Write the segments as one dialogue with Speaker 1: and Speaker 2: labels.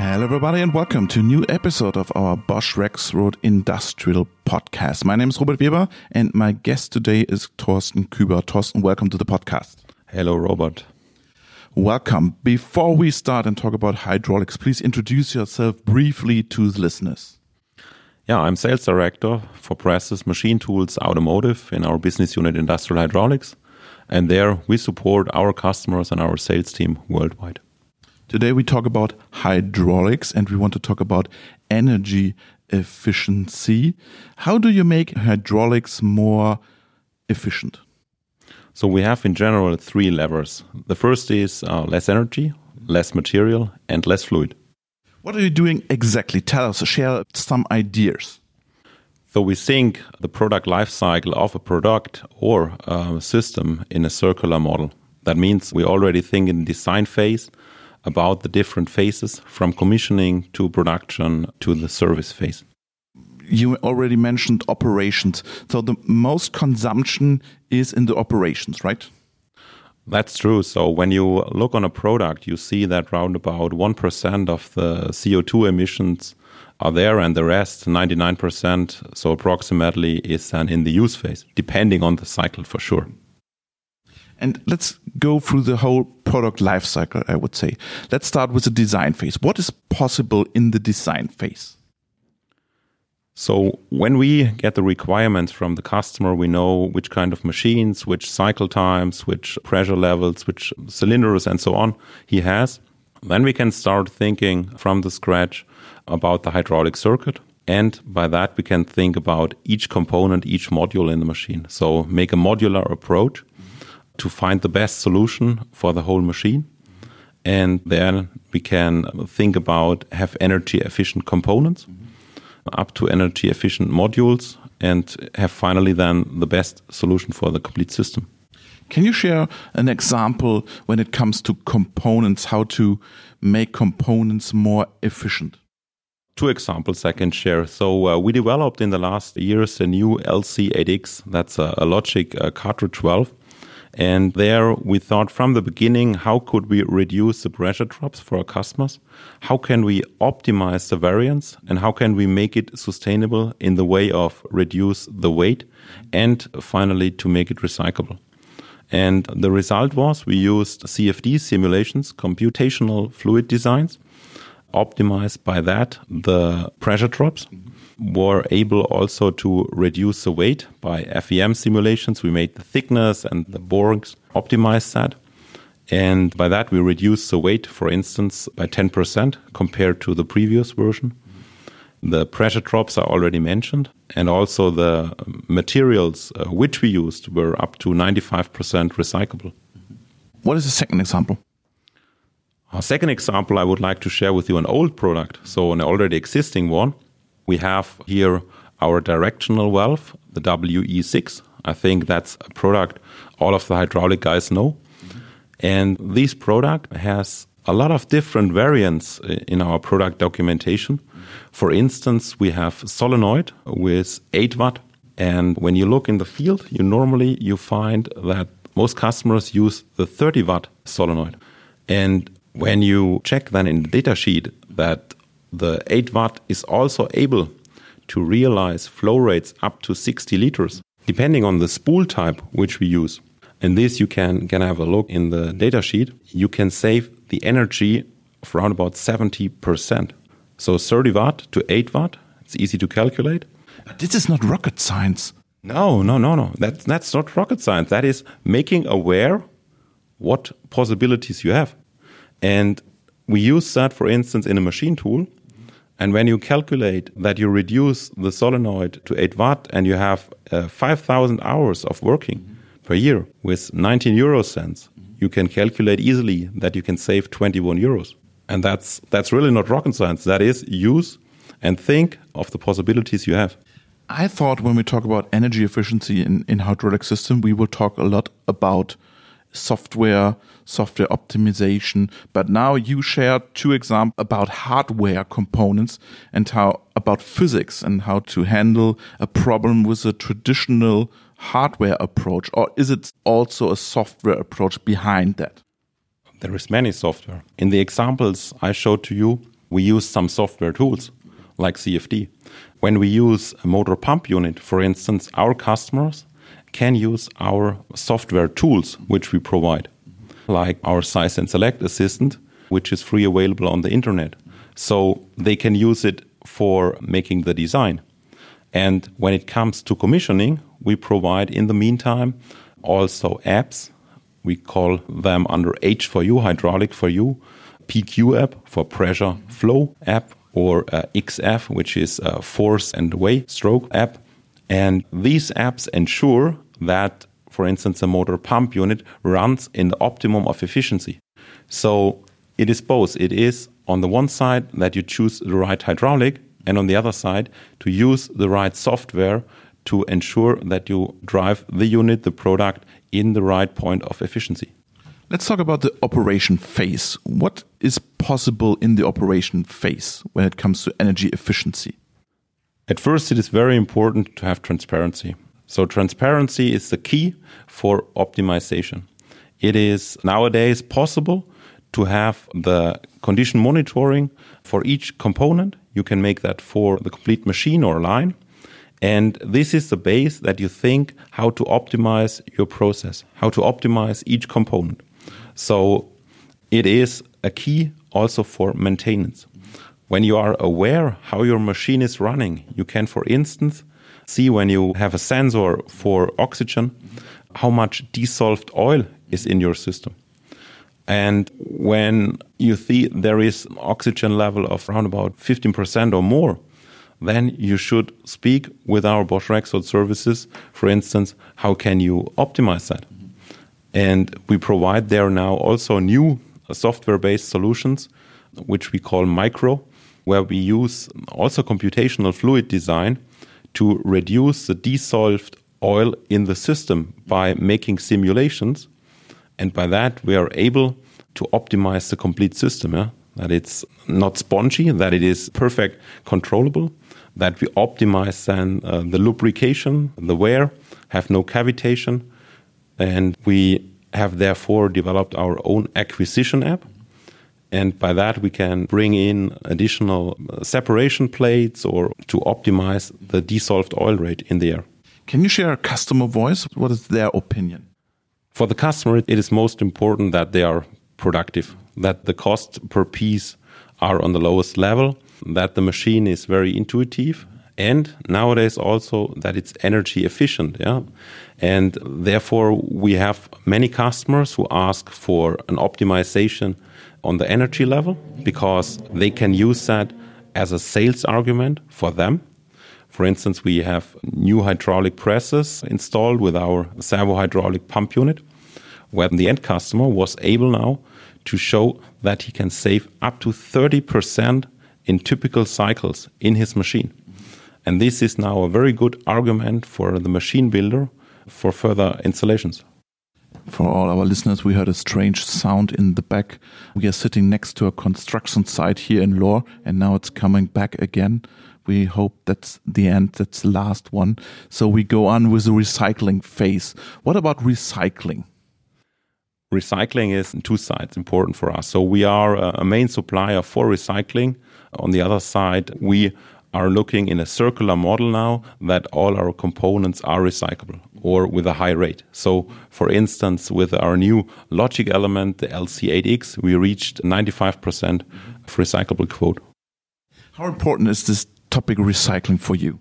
Speaker 1: Hello everybody and welcome to a new episode of our Bosch Rexroth Industrial Podcast. My name is Robert Weber and my guest today is Thorsten Küber. Thorsten, welcome to the podcast.
Speaker 2: Hello, Robert.
Speaker 1: Welcome. Before we start and talk about hydraulics, please introduce yourself briefly to the listeners.
Speaker 2: Yeah, I'm sales director for presses, machine tools, automotive in our business unit Industrial Hydraulics. And there we support our customers and our sales team worldwide.
Speaker 1: Today we talk about hydraulics and we want to talk about energy efficiency. How do you make hydraulics more efficient?
Speaker 2: So we have in general three levers. The first is less energy, less material, and less fluid.
Speaker 1: What are you doing exactly? Tell us, share some ideas.
Speaker 2: So we think the product life cycle of a product or a system in a circular model. That means we already think in the design phase about the different phases from commissioning to production to the service phase.
Speaker 1: You already mentioned operations. So the most consumption is in the operations, right?
Speaker 2: That's true. So when you look on a product, you see that round about 1% of the CO2 emissions are there and the rest, 99%, so approximately, is then in the use phase, depending on the cycle for sure.
Speaker 1: And let's go through the whole product life cycle, I would say. Let's start with the design phase. What is possible in the design phase?
Speaker 2: So when we get the requirements from the customer, we know which kind of machines, which cycle times, which pressure levels, which cylinders and so on he has. Then we can start thinking from the scratch about the hydraulic circuit. And by that, we can think about each component, each module in the machine. So make a modular approach to find the best solution for the whole machine. And then we can think about have energy efficient components up to energy efficient modules and have finally then the best solution for the complete system.
Speaker 1: Can you share an example when it comes to components, how to make components more efficient?
Speaker 2: Two examples I can share. So we developed in the last years a new LC8X, that's a Logic cartridge valve. And there we thought from the beginning, how could we reduce the pressure drops for our customers? How can we optimize the variance? And how can we make it sustainable in the way of reduce the weight and finally to make it recyclable? And the result was we used CFD simulations, computational fluid designs, optimized by that the pressure drops. Were able also to reduce the weight by FEM simulations. We made the thickness and the borings, optimized that. And by that, we reduced the weight, for instance, by 10% compared to the previous version. The pressure drops are already mentioned. And also the materials which we used were up to 95% recyclable.
Speaker 1: What is the second example?
Speaker 2: Our second example, I would like to share with you an old product, so an already existing one. We have here our directional valve, the WE6. I think that's a product all of the hydraulic guys know. And this product has a lot of different variants in our product documentation. For instance, we have solenoid with 8 watt. And when you look in the field, you find that most customers use the 30 watt solenoid. And when you check then in the data sheet that the 8 watt is also able to realize flow rates up to 60 liters, depending on the spool type which we use. And this you can have a look in the data sheet. You can save the energy of around about 70%. So 30 watt to 8 watt, it's easy to calculate.
Speaker 1: But this is not rocket science.
Speaker 2: No. That's not rocket science. That is making aware what possibilities you have. And we use that, for instance, in a machine tool. And when you calculate that you reduce the solenoid to 8 watt and you have 5,000 hours of working per year with 19 euro cents, you can calculate easily that you can save 21 euros. And that's really not rocket science. That is use and think of the possibilities you have.
Speaker 1: I thought when we talk about energy efficiency in hydraulic system, we will talk a lot about software optimization. But now you shared two examples about hardware components and how about physics and how to handle a problem with a traditional hardware approach. Or is it also a software approach behind that?
Speaker 2: There is many software. In the examples I showed to you, we use some software tools like CFD. When we use a motor pump unit, for instance, our customers can use our software tools which we provide, like our Size and Select Assistant, which is free available on the internet. So they can use it for making the design. And when it comes to commissioning, we provide in the meantime also apps. We call them under H4U, Hydraulic for You, PQ app for pressure flow app, or XF, which is force and way stroke app. And these apps ensure that, for instance, a motor pump unit runs in the optimum of efficiency. So it is both. It is on the one side that you choose the right hydraulic, and on the other side to use the right software to ensure that you drive the unit, the product, in the right point of efficiency.
Speaker 1: Let's talk about the operation phase. What is possible in the operation phase when it comes to energy efficiency?
Speaker 2: At first, it is very important to have transparency. So transparency is the key for optimization. It is nowadays possible to have the condition monitoring for each component. You can make that for the complete machine or line. And this is the base that you think how to optimize your process, how to optimize each component. So it is a key also for maintenance. When you are aware how your machine is running, you can, for instance, see when you have a sensor for oxygen, how much dissolved oil is in your system. And when you see there is an oxygen level of around about 15% or more, then you should speak with our Bosch Rexroth services. For instance, how can you optimize that? And we provide there now also new software-based solutions, which we call Micro, where we use also computational fluid design to reduce the dissolved oil in the system by making simulations. And by that, we are able to optimize the complete system, that it's not spongy, that it is perfect controllable, that we optimize then the lubrication, the wear, have no cavitation. And we have therefore developed our own acquisition app. And by that, we can bring in additional separation plates or to optimize the dissolved oil rate in the air.
Speaker 1: Can you share a customer voice? What is their opinion?
Speaker 2: For the customer, it is most important that they are productive, that the cost per piece are on the lowest level, that the machine is very intuitive, and nowadays also that it's energy efficient. And therefore, we have many customers who ask for an optimization on the energy level because they can use that as a sales argument for them. For instance, we have new hydraulic presses installed with our servo hydraulic pump unit, where the end customer was able now to show that he can save up to 30% in typical cycles in his machine. And this is now a very good argument for the machine builder for further installations.
Speaker 1: For all our listeners, we heard a strange sound in the back. We are sitting next to a construction site here in Lohr, and now it's coming back again. We hope that's the end, that's the last one. So we go on with the recycling phase. What about recycling?
Speaker 2: Recycling is on two sides important for us. So we are a main supplier for recycling. On the other side, we are looking in a circular model now that all our components are recyclable or with a high rate. So, for instance, with our new logic element, the LC8X, we reached 95% of recyclable quote.
Speaker 1: How important is this topic recycling for you?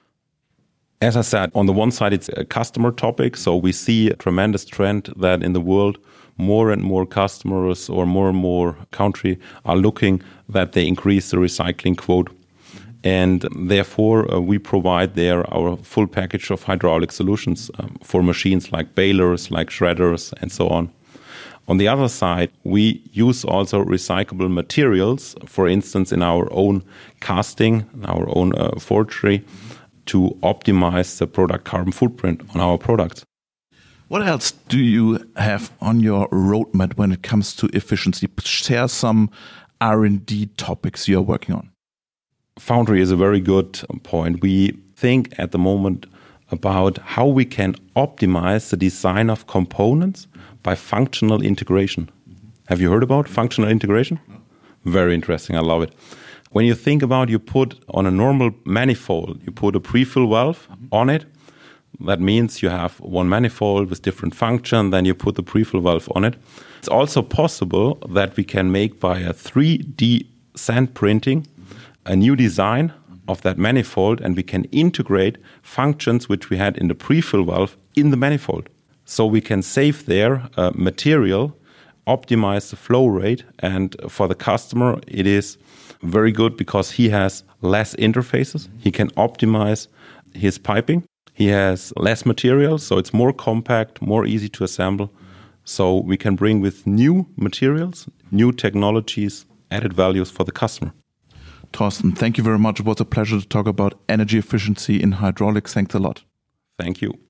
Speaker 2: As I said, on the one side, it's a customer topic. So we see a tremendous trend that in the world, more and more customers or more country are looking that they increase the recycling quote. And therefore, we provide there our full package of hydraulic solutions for machines like balers, like shredders, and so on. On the other side, we use also recyclable materials, for instance, in our own casting, our own forgery, to optimize the product carbon footprint on our products.
Speaker 1: What else do you have on your roadmap when it comes to efficiency? Share some R&D topics you're working on.
Speaker 2: Foundry is a very good point. We think at the moment about how we can optimize the design of components by functional integration. Have you heard about functional integration? Very interesting. I love it. When you think about, you put on a normal manifold, you put a pre-fill valve on it. That means you have one manifold with different function, then you put the pre-fill valve on it. It's also possible that we can make by a 3D sand printing a new design of that manifold, and we can integrate functions which we had in the pre-fill valve in the manifold. So we can save there material, optimize the flow rate, and for the customer it is very good because he has less interfaces. He can optimize his piping. He has less material, so it's more compact, more easy to assemble. So we can bring with new materials, new technologies, added values for the customer.
Speaker 1: Thorsten, thank you very much. It was a pleasure to talk about energy efficiency in hydraulics. Thanks a lot.
Speaker 2: Thank you.